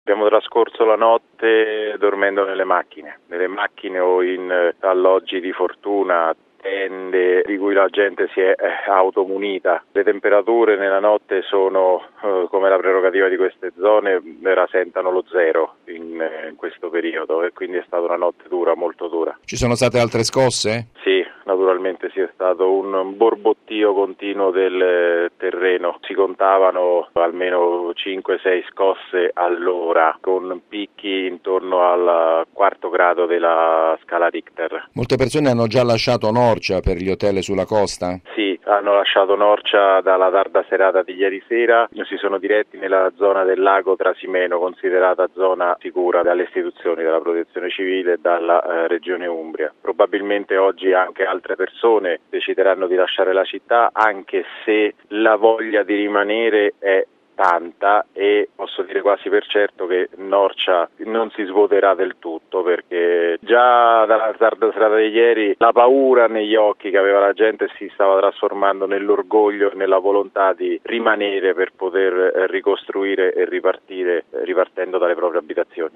Abbiamo trascorso la notte dormendo nelle macchine o in alloggi di fortuna, tende di cui la gente si è automunita. Le temperature nella notte sono, come la prerogativa di queste zone, rasentano lo zero in questo periodo e quindi è stata una notte dura, molto dura. Ci sono state altre scosse? Sì, naturalmente sì, è stato un borbottio continuo del terreno. Si contavano almeno 5-6 scosse all'ora, con picchi intorno al quarto grado della scala Richter. Molte persone hanno già lasciato Norcia per gli hotel sulla costa? Sì, hanno lasciato Norcia dalla tarda serata di ieri sera, si sono diretti nella zona del lago Trasimeno, considerata zona sicura dalle istituzioni della Protezione Civile e dalla Regione Umbria. Probabilmente oggi anche altre persone decideranno di lasciare la città, anche se la voglia di rimanere è tanta e posso dire quasi per certo che Norcia non si svuoterà del tutto, perché già dalla tarda serata di ieri la paura negli occhi che aveva la gente si stava trasformando nell'orgoglio e nella volontà di rimanere per poter ricostruire e ripartire ripartendo dalle proprie abitazioni.